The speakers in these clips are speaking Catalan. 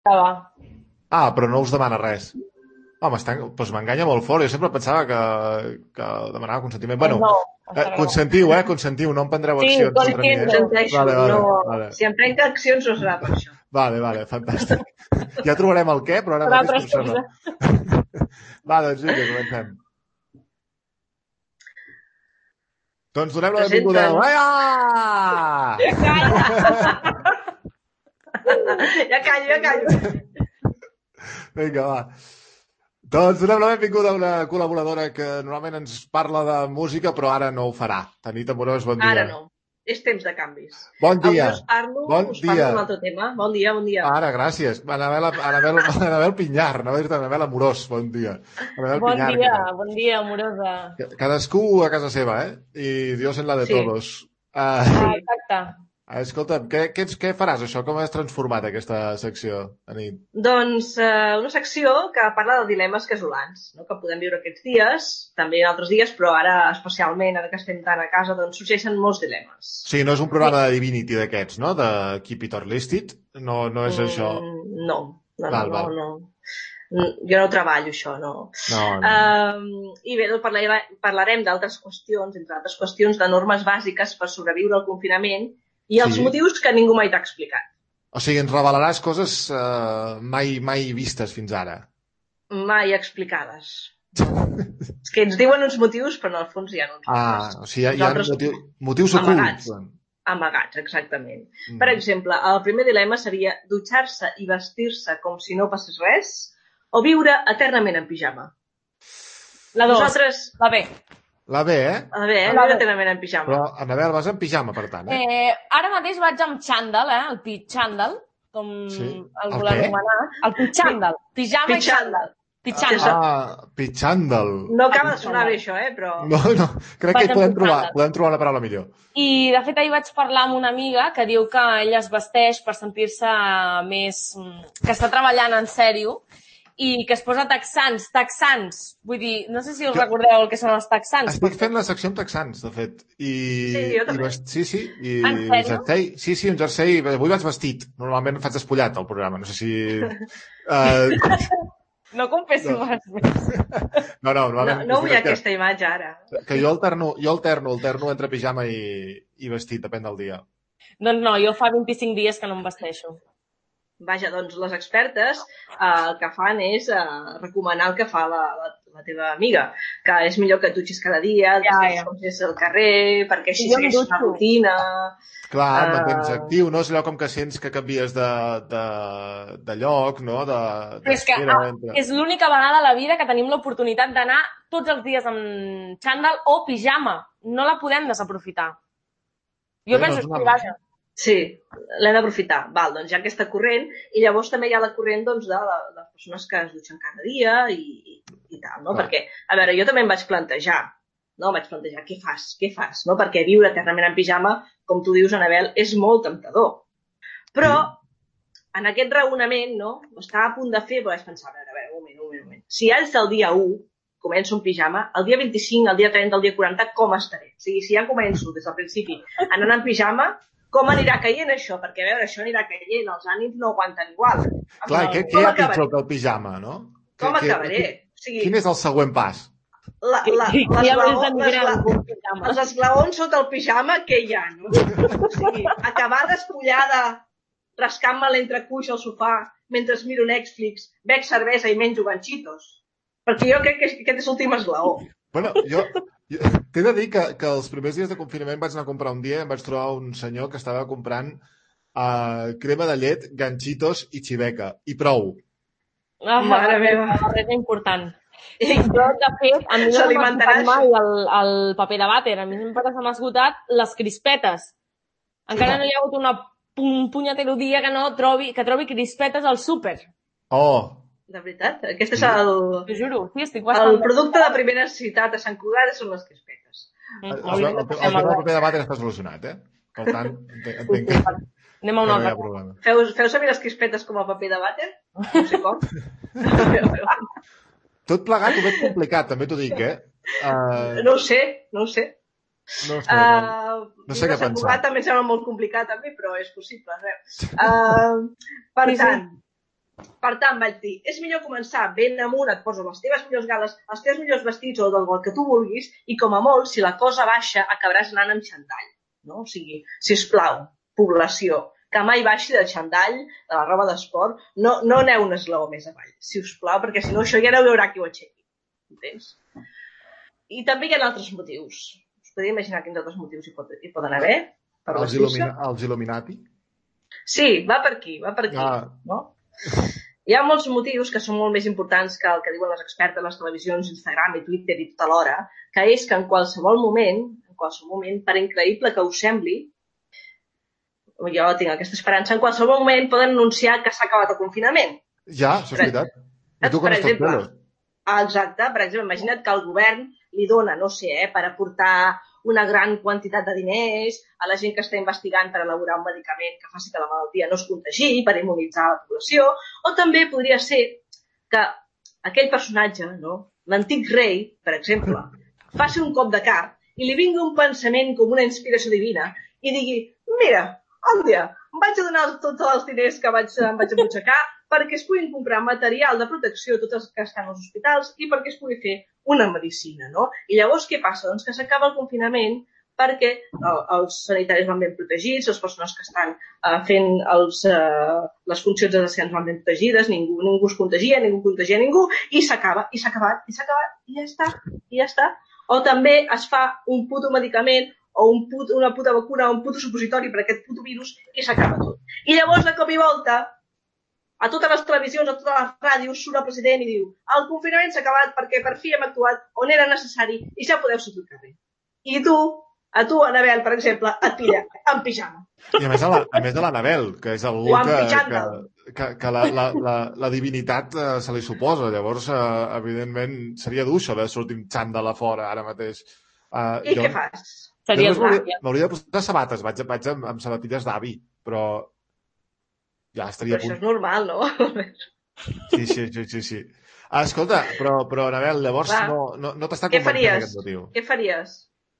Però no us demana res. Home, doncs m'enganya molt fort. Jo sempre pensava que demanava consentiment. Bueno, No, està gravat. consentiu, no em prendreu Sí, accions contra mi, consenteixo. Vale. Si em prenc accions no serà per això. Vale, fantàstic. Ja trobarem el què, però ara mateix per això no. Va, doncs vinga, comencem. Doncs donem la benvinguda. Ja callo. Vinga, va. Doncs donem la benvinguda a una col·laboradora que normalment ens parla de música, però ara no ho farà. Tanit Amorós, bon dia. Ara no. És temps de canvis. Bon dia. Avui us parlo d'un altre tema. Bon dia. Ara, gràcies. Anabel Pinyar, anava a dir-te Anabel Amorós, bon dia. Bon dia, amorosa. Cadascú a casa seva, I Dios en la de todos. Exacte. Escolta'm, què faràs, això? Com has transformat aquesta secció, Anit? Doncs una secció que parla de dilemes casolans, no? Que podem viure aquests dies, també altres dies, però ara, especialment, ara que estem tant a casa, doncs sorgeixen molts dilemes. Sí, no és un programa de Divinity d'aquests, no? De Keep It or List It? No és això? No. Jo no treballo això, no. I bé, doncs parlarem d'altres qüestions, entre altres qüestions de normes bàsiques per sobreviure al confinament i els motius que ningú mai t'ha explicat. O sigui, ens revelaràs coses mai vistes fins ara. Mai explicades. És que ens diuen uns motius, però en el fons hi ha uns motius. O sigui, hi ha motius ocults. Amagats, exactament. Per exemple, el primer dilema seria dutxar-se i vestir-se com si no passés res o viure eternament en pijama. La 2, la B. La B, viure eternament en pijama. Però, Anabel, vas en pijama, per tant, Ara mateix vaig amb xandall, el pitxandall, com el volem anomenar. El pitxandall. Pijama i xandall. Pitxandall. No acaba de sonar bé això, però... No, crec que podem trobar una paraula millor. I, de fet, ahir vaig parlar amb una amiga que diu que ella es vesteix per sentir-se més... que està treballant en sèrio i que es posa texans. Vull dir, no sé si us recordeu el que són els texans. Estic fent la secció amb texans, de fet. Sí, jo també. Sí. En sèrio? Sí, un jersei. Avui vaig vestit. Normalment faig despullat al programa. No sé si... No confessi res més. No vull aquesta imatge ara. Que jo alterno entre pijama i vestit, depèn del dia. Doncs no, jo fa 25 dies que no em vesteixo. Vaja, doncs les expertes el que fan és recomanar el que fa la teva amiga, que és millor que et dutxis cada dia, com si és al carrer, perquè així segueixes una rutina... Clar, et mantens actiu, no? És allò com que sents que canvies de lloc, no? És que és l'única vegada a la vida que tenim l'oportunitat d'anar tots els dies amb xandall o pijama. No la podem desaprofitar. Jo penso que vaja. Sí, l'hem d'aprofitar. Val, doncs hi ha aquesta corrent i llavors també hi ha la corrent de les persones que es dutxen cada dia i tal, no? Perquè, a veure, jo també em vaig plantejar, què fas, no? Perquè viure eternament en pijama, com tu dius, Anabel, és molt temptador. Però, en aquest raonament, no? Estava a punt de fer, però vaig pensar, a veure, un moment. Si haig del dia 1 començo en pijama, el dia 25, el dia 30, el dia 40, com estaré? O sigui, si ja començo des del principi anant en pijama, com anirà caient això? Perquè, a veure, això anirà caient, els ànims no aguanten igual. Clar, què hi ha pitjor que el pijama, no? Com acabaré? Quin és el següent pas? Els esglaons sota el pijama, què hi ha? O sigui, acabar despullada, rascant-me l'entrecuix al sofà, mentre miro Netflix, bec cervesa i menjo ganxitos. Perquè jo crec que aquest és l'últim esglaó. Bueno, jo t'he de dir que els primers dies de confinament vaig anar a comprar un dia i em vaig trobar un senyor que estava comprant crema de llet, ganxitos i xiveca. I prou. Mare meva. És important. Jo, de fet, a mi no m'ha esgotat mai el paper de vàter. A mi sempre se m'ha esgotat les crispetes. Encara no hi ha hagut un punyetero dia que trobi crispetes al súper. Oh! De veritat? Aquest és el... T'ho juro, sí, estic bastant... El producte de primera necessitat a Sant Cugat són les crispetes. El tema del paper de vàter està solucionat, Per tant, entenc que... Anem a un altre. Feu servir les crispetes com a paper de vàter? No sé com. Tot plegat ho veig complicat, també t'ho dic, No ho sé. No sé què pensar. Sant Cugat també em sembla molt complicat, també, però és possible. Per tant... Per tant, vaig dir, és millor començar ben amunt, et poses les teves millors gales, els teus millors vestits o del que tu vulguis, i com a molt, si la cosa baixa, acabaràs anant amb xandall. No? O sigui, sisplau, població, que mai baixi del xandall, de la roba d'esport, no aneu un esglaó més avall, si us plau, perquè si no això ja no hi haurà qui ho aixequi. Entens? I també hi ha altres motius. Us podeu imaginar quins altres motius hi poden haver? Els Illuminati? Sí, va per aquí, no? Hi ha molts motius que són molt més importants que el que diuen les expertes, les televisions, Instagram i Twitter i tota l'hora, que és que en qualsevol moment, per increïble que us sembli, jo tinc aquesta esperança, en qualsevol moment poden anunciar que s'ha acabat el confinament. Ja, això és veritat. I tu com estàs fent? Exacte, per exemple, imagina't que el govern li dona, no sé, per aportar una gran quantitat de diners a la gent que està investigant per elaborar un medicament que faci que la malaltia no es contagi, per immunitzar la població, o també podria ser que aquell personatge, no? L'antic rei, per exemple, faci un cop de cap i li vingui un pensament com una inspiració divina i digui, mira, un dia em vaig a donar tots els diners que em vaig embutxacar perquè es puguin comprar material de protecció a tots els que estan als hospitals i perquè es pugui fer una medicina, no? I llavors què passa? Doncs que s'acaba el confinament perquè els sanitaris van ben protegits, les persones que estan fent les funcions essencials van ben protegides, ningú es contagia, ningú contagia ningú, i s'ha acabat, i ja està. O també es fa un puto medicament o una puta vacuna o un puto supositori per aquest puto virus i s'acaba tot. I llavors, de cop i volta, a totes les televisions, a totes les ràdios, surt el president i diu el confinament s'ha acabat perquè per fi hem actuat on era necessari i ja podeu sortir al carrer. I a tu, Anabel, per exemple, et pilla en pijama. I a més de l'Anabel, que és algú que la divinitat se li suposa. Llavors, evidentment, seria dur això de sortir amb xandall a fora ara mateix. I què fas? M'hauria de posar sabates, vaig amb sabatilles d'avi, però ja estaria a punt. Però això és normal, no? Sí. Escolta, però Anabel, llavors no t'està convencent aquest motiu. Què faries?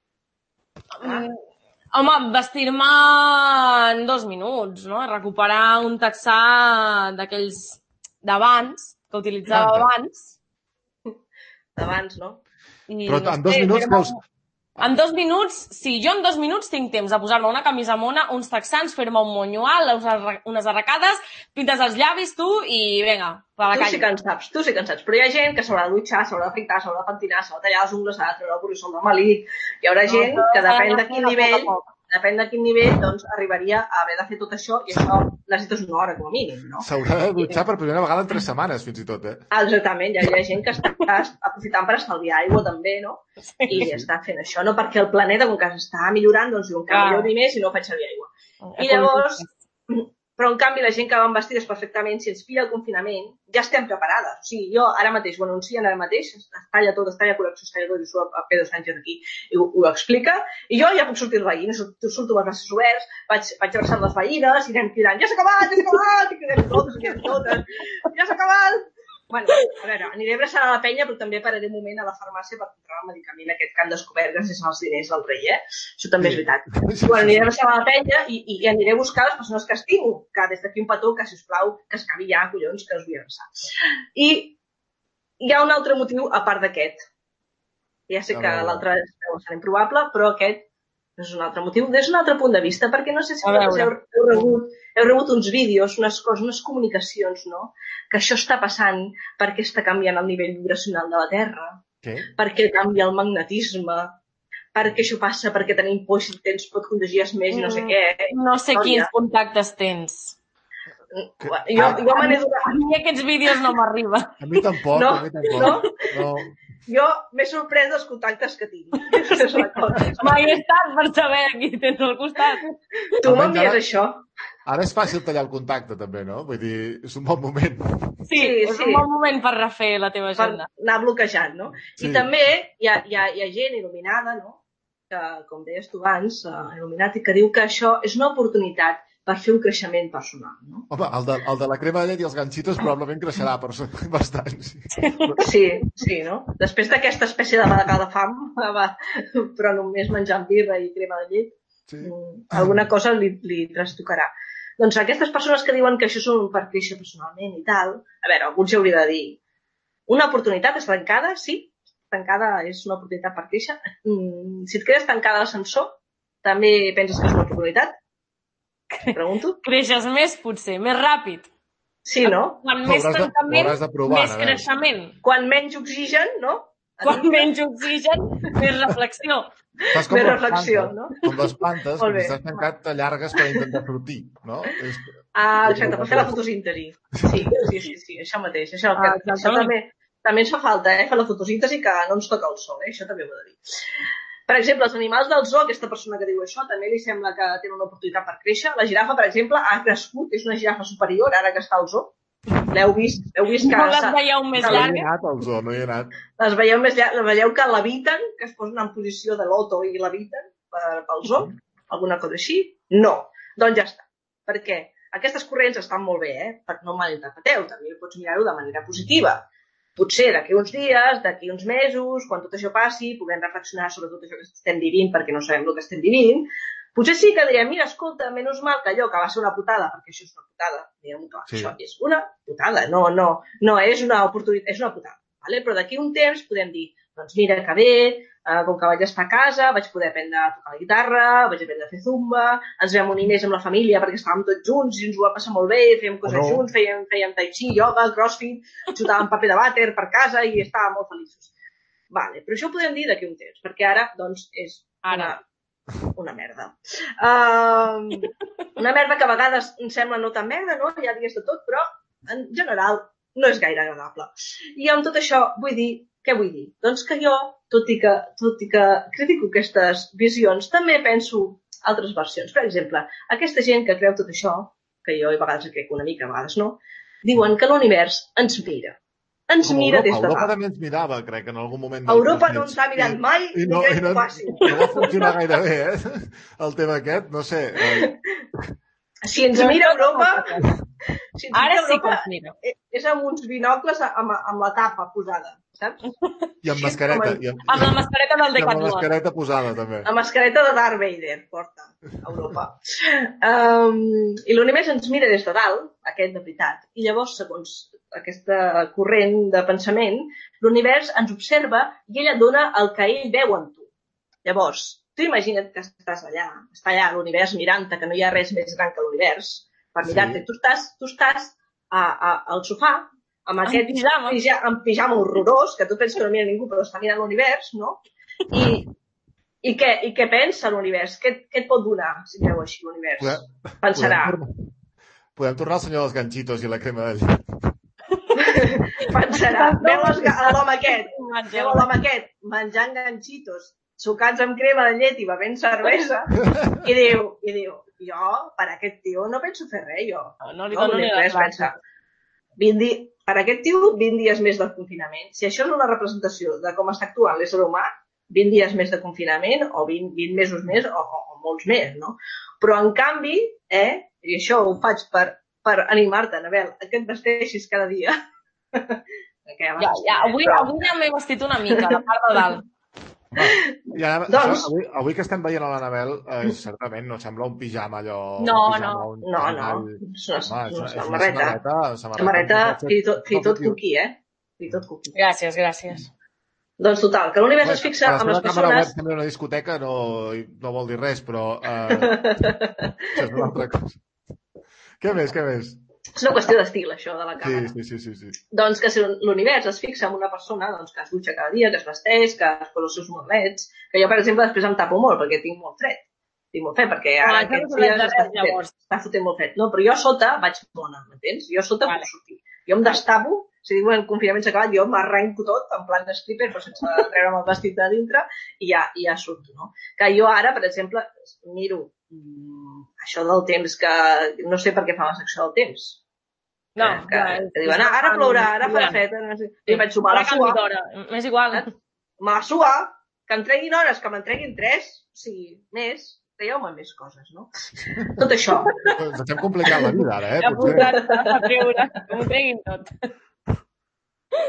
Home, vestir-me en 2 minuts, no? Recuperar un texà d'aquells d'abans, que utilitzava abans. D'abans, no? Però en 2 minuts veus... En 2 minuts, sí, jo en 2 minuts tinc temps de posar-me una camisa mona, uns texans, fer-me un monyoal, unes arracades, pintes els llavis, tu, i vinga, per la calle. Tu sí que en saps, però hi ha gent que s'haurà de dutxar, s'haurà d'afeitar, s'haurà de pentinar, s'haurà de tallar les ungles, s'haurà de treure el borrissol de malic. Hi haurà gent que depèn de quin nivell, doncs arribaria a haver de fer tot això i això necessites una hora com a mínim, no? S'haurà de dutxar per primera vegada en 3 setmanes, fins i tot, eh? Exactament, hi ha gent que està aprofitant per estalviar aigua també, no? I està fent això, no? Perquè el planeta, com que s'està millorant, doncs diu, encara millor més i no faig servir aigua. I llavors, però en canvi la gent que van vestides perfectament, si ens pilla el confinament, ja estem preparades. O sigui, jo ara mateix ho anuncien ara mateix, es talla col·lecció, es talla tot, i surt el Pedro Sánchez aquí i ho explica, i jo ja puc sortir a veïnes, surto amb els braços oberts, vaig abraçant les veïnes i anem cridant, ja s'ha acabat, i cridem totes, ja s'ha acabat. Bueno, a veure, aniré abraçant a la penya, però també pararé un moment a la farmàcia per comprar el medicament aquest que han descobert gràcies als diners del rei, Això també és veritat. Bueno, aniré abraçant a la penya i aniré a buscar les persones que estimo, que des d'aquí un petó, que sisplau, que es cavi ja, collons, que us vull abraçar. I hi ha un altre motiu a part d'aquest. Ja sé que l'altre és bastant improbable, però aquest és un altre motiu, des d'un altre punt de vista, perquè no sé si heu rebut uns vídeos, unes coses, unes comunicacions, no? Que això està passant perquè està canviant el nivell vibracional de la Terra, perquè canvia el magnetisme, perquè això passa perquè tenim por si tens pot contagies més i no sé què. No sé quins contactes tens. Jo me n'he donat... A mi aquests vídeos no m'arriben. A mi tampoc, No? Jo m'he sorprès dels contactes que tinc. Mai he estat per saber qui tens al costat. Tu m'envies això. Ara és fàcil tallar el contacte, també, no? Vull dir, és un bon moment. Sí, és un bon moment per refer la teva agenda. Per anar bloquejant, no? Sí. I també hi ha gent il·luminada, no? Que, com deies tu abans, il·luminat, que diu que això és una oportunitat per fer un creixement personal, no? Home, el de la crema de llet i els ganxitos probablement creixerà bastant. Sí, no? Després d'aquesta espècie de vaga de fam, però només menjant birra i crema de llet, alguna cosa li trastocarà. Doncs aquestes persones que diuen que això són per créixer personalment i tal, a veure, alguns ja hauria de dir, una oportunitat estancada, sí, estancada és una oportunitat per créixer. Si et quedes tancada a l'ascensor, també penses que és una oportunitat? Pregunto. Creixes més, potser, més ràpid. Sí, no? Quan més tancament, més creixement. Quan menys oxigen, no? Quan menys oxigen, més reflexió. Més reflexió, no? Com les plantes, quan estàs tancat, t'allargues per intentar sortir, no? Exacte, per fer la fotosíntesi. Sí, això mateix. Això també ens fa falta, fer la fotosíntesi, que no ens toca el sol, això també ho he de dir. Per exemple, els animals del zoo, aquesta persona que diu això, també li sembla que tenen una oportunitat per créixer. La girafa, per exemple, ha crescut, és una girafa superior, ara que està al zoo. L'heu vist que... No les veieu més llargues? No hi he anat. Les veieu més llargues, veieu que leviten, que es posen en posició de loto i leviten pel zoo? Alguna cosa així? No. Doncs ja està. Per què? Aquestes corrents estan molt bé, no malinterpreteu, també pots mirar-ho de manera positiva. Potser d'aquí uns dies, d'aquí uns mesos, quan tot això passi, puguem reflexionar sobre tot això que estem vivint, perquè no sabem el que estem vivint. Potser sí que direm, mira, escolta, menys mal que allò que va ser una putada, perquè això és una putada, diguem clar, això és una putada, no és una oportunitat, és una putada. Vale? Però d'aquí un temps podem dir, doncs mira que bé, com que vaig estar a casa, vaig poder aprendre a tocar la guitarra, vaig aprendre a fer zumba, ens vam unir més amb la família perquè estàvem tots junts i ens ho va passar molt bé, fèiem coses junts, fèiem tai chi, ioga, crossfit, xutàvem paper de vàter per casa i estàvem molt feliços. Vale, però això ho podem dir d'aquí un temps, perquè ara, doncs, és una merda. Una merda que a vegades em sembla no tan merda, no? Hi ha dies de tot, però en general no és gaire agradable. I amb tot això vull dir, què vull dir? Doncs que jo, tot i que critico aquestes visions, també penso altres versions. Per exemple, aquesta gent que creu tot això, que jo a vegades crec una mica, a vegades no, diuen que l'univers ens mira. Ens mira des de dalt. Europa també ens mirava, crec, en algun moment. Europa no ens ha mirat mai, i no ho facin. No va funcionar gaire bé, el tema aquest, no sé. Si ens mira Europa... Ara sí que ens mira. És amb uns binocles amb la tapa posada, saps? I amb mascareta. Amb la mascareta del Decathlon. Amb la mascareta posada, també. La mascareta de Darth Vader, porta, a Europa. I l'univers ens mira des de dalt, aquest de veritat, i llavors, segons aquesta corrent de pensament, l'univers ens observa i ella dona el que ell veu en tu. Llavors, tu imagina't que estàs allà, està allà l'univers mirant-te, que no hi ha res més gran que l'univers, per mirar-te. Tu estàs al sofà, amb aquest pijama horrorós, que tu penses que no mira ningú, però està mirant l'univers, no? I què pensa l'univers? Què et pot donar, si et veu així, l'univers? Pensarà. Podem tornar al senyor dels ganxitos i la crema de llet. Pensarà. Veu l'home aquest menjant ganxitos, sucats amb crema de llet i bevent cervesa, i diu, jo, per aquest tio, no penso fer res, jo. No li dono ni res, pensa. Per aquest tio, 20 dies més del confinament. Si això és una representació de com està actuant l'ésser humà, 20 dies més de confinament, o 20 mesos més, o molts més, no? Però, en canvi, i això ho faig per animar-te, Anabel, que et vesteixis cada dia. Avui ja m'he vestit una mica, la part de dalt. Avui que estem veient a l'Anabel, certament no sembla un pijama allò... No. Samarreta fi tot cuqui, Gràcies. Doncs total, que l'univers es fixa amb les persones... Sembla una discoteca, no vol dir res, però... Això és una altra cosa. Què més? És una qüestió d'estil, això, de la càmera. Sí. Doncs que si l'univers es fixa en una persona que es dutxa cada dia, que es vesteix, que es posa els seus morlets, que jo, per exemple, després em tapo molt perquè tinc molt fred. Perquè ara aquests dies està fotent molt fred. No, però jo a sota vaig bona, m'entens? Jo a sota puc sortir. Jo em destapo, si diu el confinament s'ha acabat, jo m'arrenco tot, en plan de stripper, però sense treure'm el vestit de dintre, i ja surto, no? Que jo ara, per exemple, miro això del temps, que no sé per què fa la secció del temps. No, que diuen, ara plourà, ara farà fred. I vaig sumar la sua. M'és igual. Me la sua, que em treguin hores, que me'n treguin 3, o sigui, més, traieu-me més coses, no? Tot això. Ens estem complicant la vida, ara, Ja posat a treure, que m'ho treguin tot.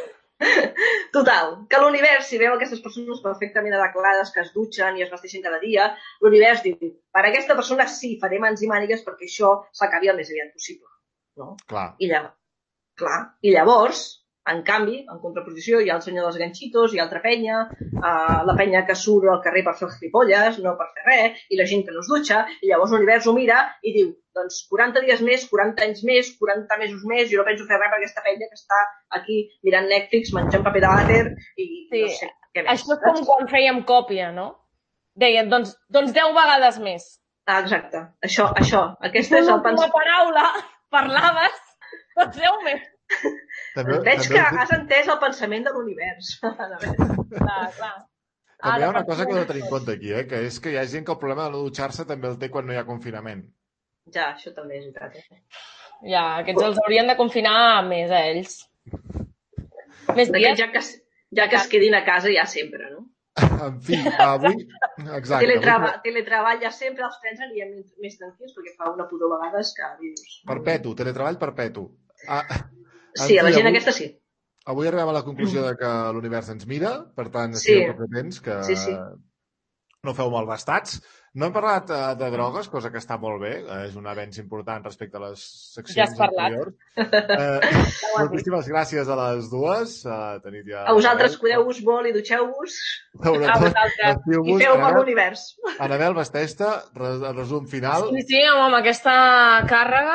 Total, que l'univers, si veu aquestes persones perfectament adequades, que es dutxen i es vesteixen cada dia, l'univers diu, per a aquesta persona sí, faré mans i mànigues perquè això s'acabi el més aviat possible. No? Clar. I llavors, en canvi, en contraposició, hi ha el senyor dels ganxitos, hi ha altra penya, la penya que surt al carrer per fer els tripolles, no per fer res, i la gent que no es dutxa, i llavors l'univers ho mira i diu, doncs 40 dies més, 40 anys més, 40 mesos més, jo no penso fer res per aquesta penya que està aquí mirant Netflix, menjant paper de vàter i no sé què més. Això és com quan fèiem còpia, no? Deien, doncs 10 vegades més. Ah, exacte. Això. Aquesta és el pensament. Paraula, parlaves, doncs 10 més. Veig que has entès el pensament de l'univers. Clar. També hi ha una cosa que heu de tenir en compte aquí, que és que hi ha gent que el problema de no dutxar-se també el té quan no hi ha confinament. Ja, això també és veritat. Ja, aquests els haurien de confinar més a ells. Més dies. Ja que es quedin a casa ja sempre, no? En fi, avui... Exacte. Teletreball ja sempre, els trens anirien més tranquils perquè fa una pudor a vegades que dius... Perpetu, teletreball perpetu. Sí, a la gent aquesta sí. Avui arribem a la conclusió de que l'univers ens mira, per tant, estigueu atents, que no feu malvestats. No hem parlat de drogues, cosa que està molt bé, és un avenç important respecte a les seccions anteriors. Moltíssimes gràcies a les dues. A vosaltres, cuideu-vos molt i dutxeu-vos. I feu per l'univers. Anabel, vesteix-te, resum final. Sí, amb aquesta càrrega...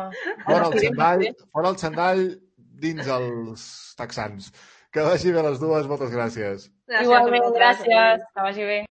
Fora el xandall dins els texans. Que vagi bé les dues, moltes gràcies. Igualment, gràcies. Que vagi bé.